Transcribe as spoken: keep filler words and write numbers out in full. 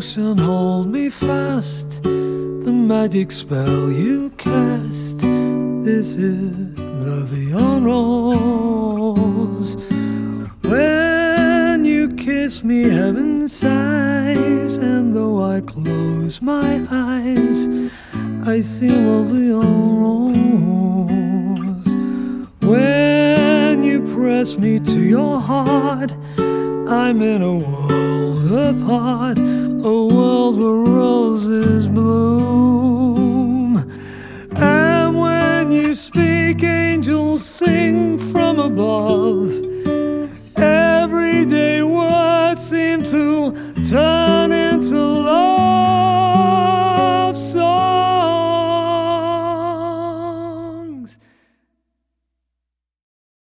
affection hold me fast, the magic spell you cast. This is La Vie en Rose. When you kiss me, heaven sighs, and though I close my eyes, I see La Vie en Rose. When you press me to your heart, I'm in a world apart, a world where roses bloom. And when you speak, angels sing from above. Everyday words seem to turn